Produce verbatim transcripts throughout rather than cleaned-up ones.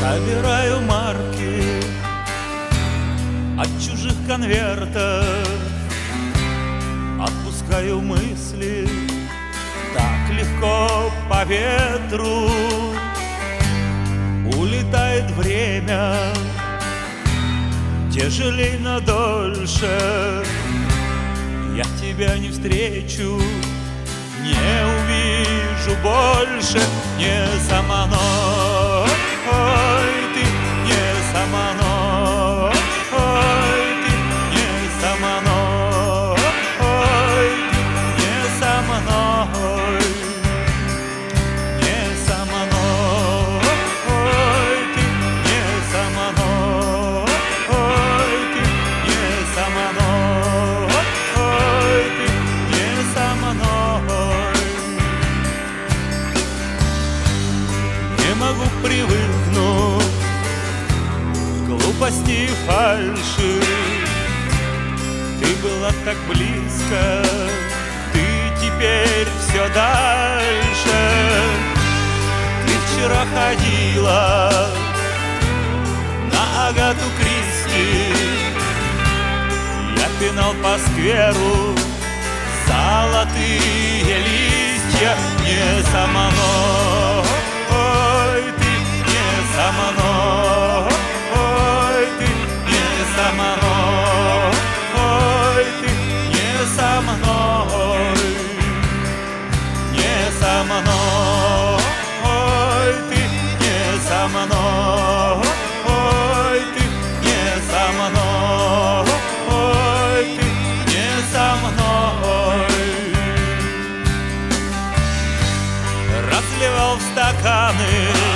Собираю марки от чужих конвертов, отпускаю мысли так легко по ветру. Улетает время тяжелей, но дольше. Я тебя не встречу, не увижу больше. Не со мной ты, не со мной ты, не со мной ты, не со мной, не со мной ты, не со мной ты, не со мной ты, не со мной. Не могу привыкнуть к глупости и фальши. Ты была так близко, ты теперь все дальше. Ты вчера ходила на Агату Кристи, я пинал по скверу золотые листья. Не со мной ты, не со мной ты, не со мной ты, не со мной, не со мной ты, не со мной ты, не со мной ты, не со мной. Разливал в стаканы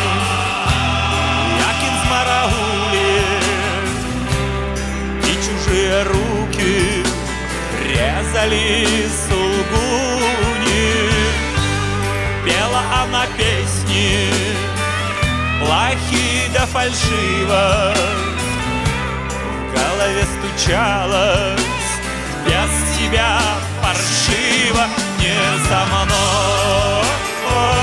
Якин Смарагули, и чужие руки резали сулгуни. Пела она песни плохие да фальшиво, в голове стучалось без тебя паршиво. Не со мной